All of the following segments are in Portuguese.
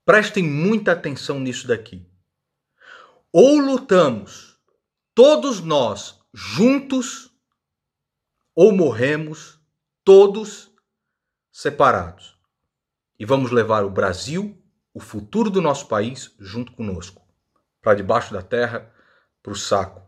Prestem muita atenção nisso daqui. Ou lutamos, todos nós, juntos, ou morremos, todos separados. E vamos levar o Brasil, o futuro do nosso país, junto conosco. Para debaixo da terra, para o saco.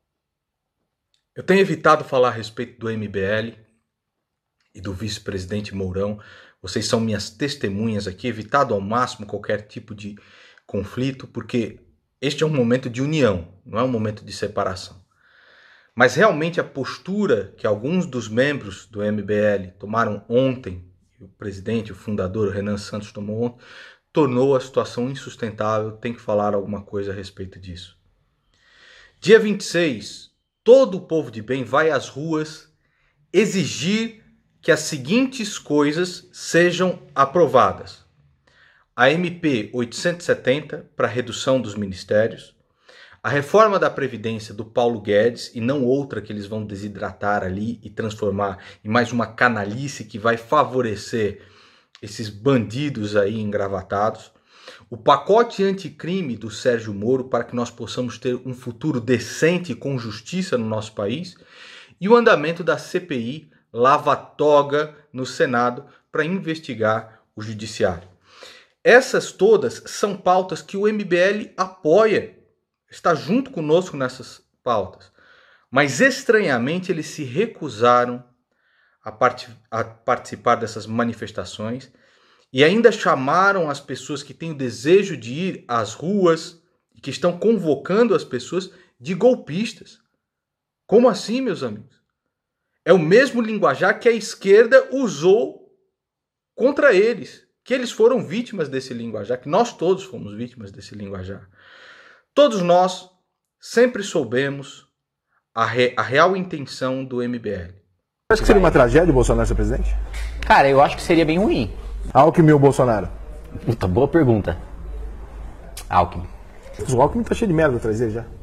Eu tenho evitado falar a respeito do MBL e do vice-presidente Mourão. Vocês são minhas testemunhas aqui, evitado ao máximo qualquer tipo de conflito, porque este é um momento de união, não é um momento de separação. Mas realmente a postura que alguns dos membros do MBL tomaram ontem, o presidente, o fundador, o Renan Santos, tomou ontem, tornou a situação insustentável. Tem que falar alguma coisa a respeito disso. Dia 26, todo o povo de bem vai às ruas exigir que as seguintes coisas sejam aprovadas. A MP 870 para redução dos ministérios, a reforma da Previdência do Paulo Guedes, e não outra que eles vão desidratar ali e transformar em mais uma canalice que vai favorecer esses bandidos aí engravatados, o pacote anticrime do Sérgio Moro para que nós possamos ter um futuro decente e com justiça no nosso país, e o andamento da CPI lava-toga no Senado para investigar o judiciário. Essas todas são pautas que o MBL apoia, está junto conosco nessas pautas. Mas estranhamente eles se recusaram a participar dessas manifestações e ainda chamaram as pessoas que têm o desejo de ir às ruas e que estão convocando as pessoas de golpistas. Como assim, meus amigos? É o mesmo linguajar que a esquerda usou contra eles, que eles foram vítimas desse linguajar, que nós todos fomos vítimas desse linguajar. Todos nós sempre soubemos a real intenção do MBL. Acho que seria uma tragédia o Bolsonaro ser presidente? Cara, eu acho que seria bem ruim. Alckmin ou Bolsonaro? Puta, boa pergunta. Alckmin. O Alckmin tá cheio de merda atrás dele já.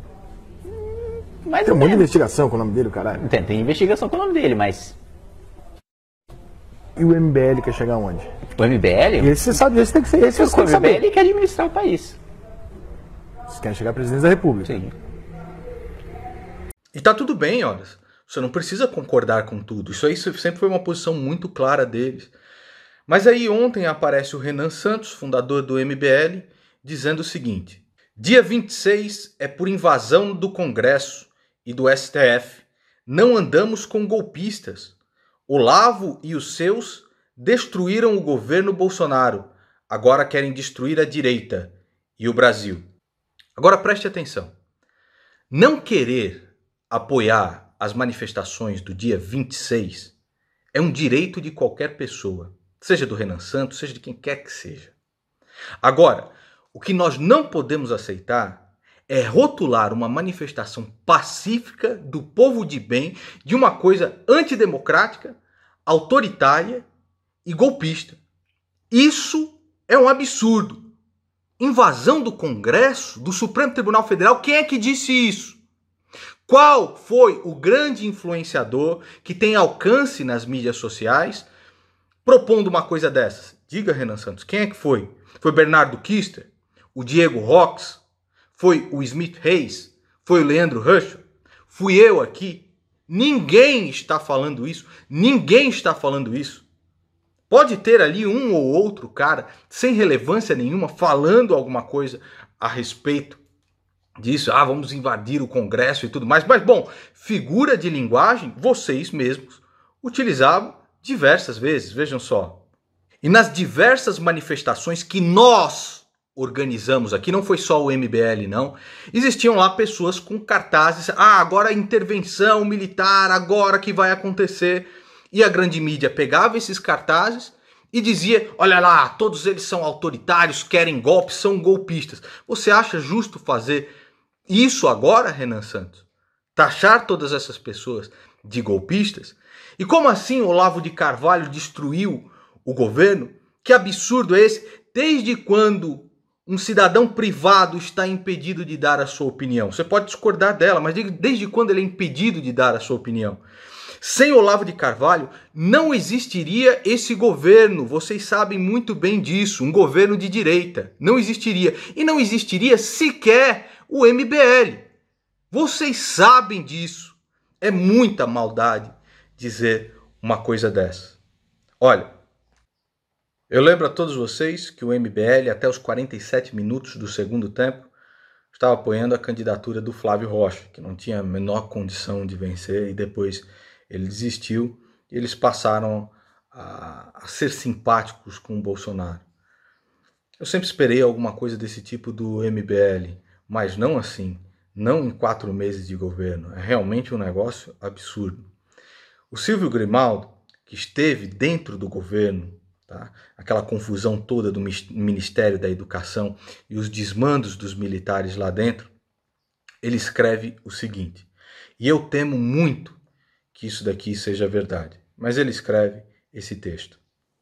Mais Tem ou um monte de menos. investigação com o nome dele, caralho. Tem investigação com o nome dele, mas... E o MBL quer chegar aonde? O MBL? E esse você sabe, esse tem que ser, esse você O tem que saber. MBL quer administrar o país. Vocês querem chegar à presidência da República. Sim. E tá tudo bem, olha. Você não precisa concordar com tudo. Isso aí sempre foi uma posição muito clara deles. Mas aí ontem aparece o Renan Santos, fundador do MBL, dizendo o seguinte: dia 26 é por invasão do Congresso e do STF. Não andamos com golpistas. Olavo e os seus destruíram o governo Bolsonaro. Agora querem destruir a direita e o Brasil. Agora preste atenção. Não querer apoiar as manifestações do dia 26 é um direito de qualquer pessoa, seja do Renan Santos, seja de quem quer que seja. Agora, o que nós não podemos aceitar é rotular uma manifestação pacífica do povo de bem de uma coisa antidemocrática, autoritária e golpista. Isso é um absurdo. Invasão do Congresso, do Supremo Tribunal Federal, quem é que disse isso? Qual foi o grande influenciador que tem alcance nas mídias sociais propondo uma coisa dessas? Diga, Renan Santos, quem é que foi? Foi Bernardo Kister? O Diego Rox? Foi o Smith Reis? Foi o Leandro Ruschel? Fui eu aqui? Ninguém está falando isso. Ninguém está falando isso. Pode ter ali um ou outro cara sem relevância nenhuma falando alguma coisa a respeito disso. Ah, vamos invadir o Congresso e tudo mais. Mas, bom, figura de linguagem, vocês mesmos utilizavam diversas vezes, vejam só. E nas diversas manifestações que nós organizamos aqui, não foi só o MBL não, existiam lá pessoas com cartazes, agora a intervenção militar, agora que vai acontecer. E a grande mídia pegava esses cartazes e dizia, olha lá, todos eles são autoritários, querem golpes, são golpistas. Você acha justo fazer isso agora, Renan Santos? Taxar todas essas pessoas de golpistas? E como assim Olavo de Carvalho destruiu o governo? Que absurdo é esse? Desde quando um cidadão privado está impedido de dar a sua opinião? Você pode discordar dela, mas desde quando ele é impedido de dar a sua opinião? Sem Olavo de Carvalho, não existiria esse governo. Vocês sabem muito bem disso. Um governo de direita. Não existiria. E não existiria sequer o MBL. Vocês sabem disso. É muita maldade dizer uma coisa dessa. Olha, eu lembro a todos vocês que o MBL, até os 47 minutos do segundo tempo, estava apoiando a candidatura do Flávio Rocha, que não tinha a menor condição de vencer, e depois ele desistiu e eles passaram a ser simpáticos com o Bolsonaro. Eu sempre esperei alguma coisa desse tipo do MBL, mas não assim, não em 4 meses de governo. É realmente um negócio absurdo. O Silvio Grimaldo, que esteve dentro do governo, tá? Aquela confusão toda do Ministério da Educação e os desmandos dos militares lá dentro, ele escreve o seguinte, e eu temo muito que isso daqui seja verdade, mas ele escreve esse texto.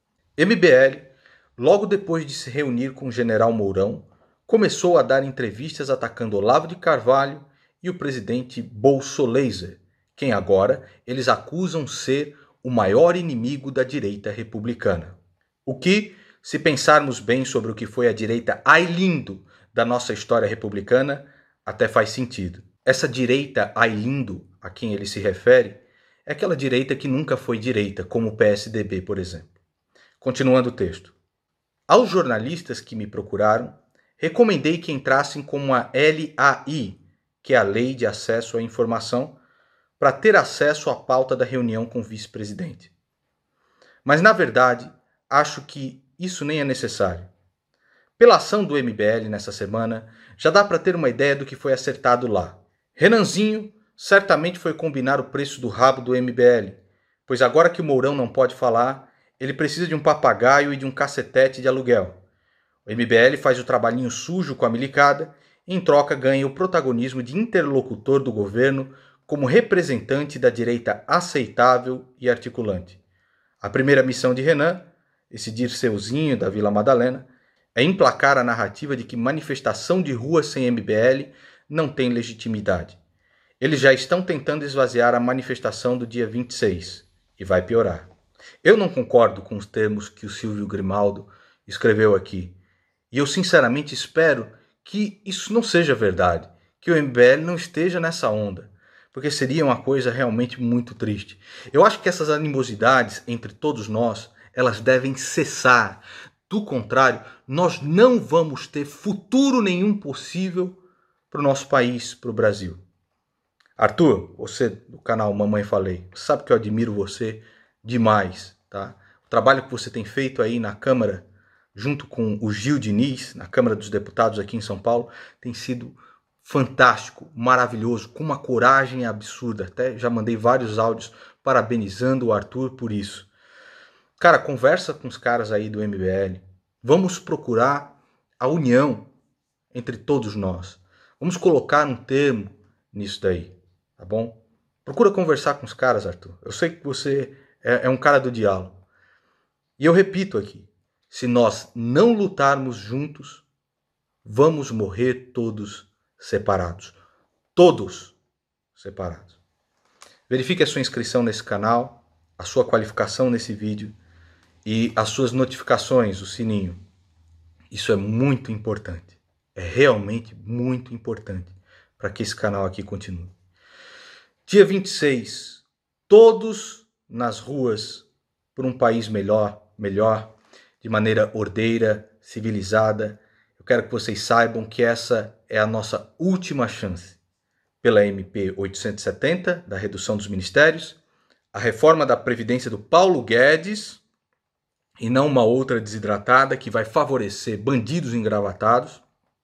MBL, logo depois de se reunir com o general Mourão, começou a dar entrevistas atacando Olavo de Carvalho e o presidente Bolsonaro, quem agora eles acusam ser o maior inimigo da direita republicana. O que, se pensarmos bem sobre o que foi a direita ailindo da nossa história republicana, até faz sentido. Essa direita ailindo a quem ele se refere é aquela direita que nunca foi direita, como o PSDB, por exemplo. Continuando o texto. Aos jornalistas que me procuraram, recomendei que entrassem com a LAI, que é a Lei de Acesso à Informação, para ter acesso à pauta da reunião com o vice-presidente. Mas, na verdade, acho que isso nem é necessário. Pela ação do MBL nessa semana, já dá para ter uma ideia do que foi acertado lá. Renanzinho certamente foi combinar o preço do rabo do MBL, pois agora que o Mourão não pode falar, ele precisa de um papagaio e de um cacetete de aluguel. O MBL faz o trabalhinho sujo com a milicada e em troca ganha o protagonismo de interlocutor do governo como representante da direita aceitável e articulante. A primeira missão de Renan, esse Dirceuzinho da Vila Madalena, é emplacar a narrativa de que manifestação de rua sem MBL não tem legitimidade. Eles já estão tentando esvaziar a manifestação do dia 26, e vai piorar. Eu não concordo com os termos que o Silvio Grimaldo escreveu aqui, e eu sinceramente espero que isso não seja verdade, que o MBL não esteja nessa onda, porque seria uma coisa realmente muito triste. Eu acho que essas animosidades entre todos nós, elas devem cessar. Do contrário, nós não vamos ter futuro nenhum possível para o nosso país, para o Brasil. Arthur, você do canal Mamãe Falei, sabe que eu admiro você demais, tá? O trabalho que você tem feito aí na Câmara, junto com o Gil Diniz, na Câmara dos Deputados aqui em São Paulo, tem sido fantástico, maravilhoso, com uma coragem absurda. Até já mandei vários áudios parabenizando o Arthur por isso. Cara, conversa com os caras aí do MBL. Vamos procurar a união entre todos nós. Vamos colocar um termo nisso daí, tá bom? Procura conversar com os caras, Arthur. Eu sei que você é um cara do diálogo. E eu repito aqui, se nós não lutarmos juntos, vamos morrer todos separados. Todos separados. Verifique a sua inscrição nesse canal, a sua qualificação nesse vídeo e as suas notificações, o sininho. Isso é muito importante. É realmente muito importante para que esse canal aqui continue. Dia 26, todos nas ruas por um país melhor, de maneira ordeira, civilizada. Eu quero que vocês saibam que essa é a nossa última chance. Pela MP 870, da redução dos ministérios, a reforma da Previdência do Paulo Guedes, e não uma outra desidratada que vai favorecer bandidos engravatados,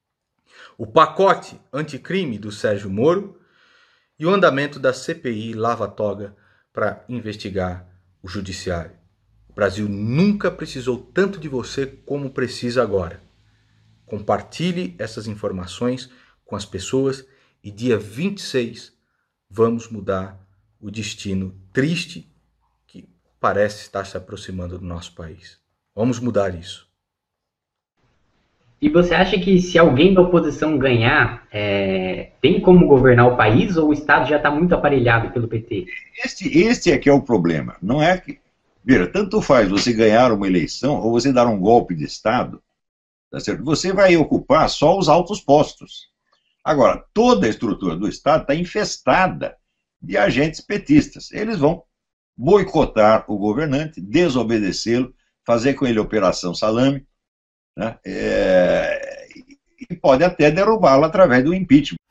o pacote anticrime do Sérgio Moro e o andamento da CPI lava-toga para investigar o judiciário. O Brasil nunca precisou tanto de você como precisa agora. Compartilhe essas informações com as pessoas e dia 26 vamos mudar o destino triste que parece estar se aproximando do nosso país. Vamos mudar isso. E você acha que se alguém da oposição ganhar, tem como governar o país ou o Estado já está muito aparelhado pelo PT? Este é que é o problema. Não é que... Veja, tanto faz você ganhar uma eleição ou você dar um golpe de Estado, tá certo? Você vai ocupar só os altos postos. Agora, toda a estrutura do Estado está infestada de agentes petistas. Eles vão boicotar o governante, desobedecê-lo, fazer com ele operação salame, né? E pode até derrubá-lo através do impeachment.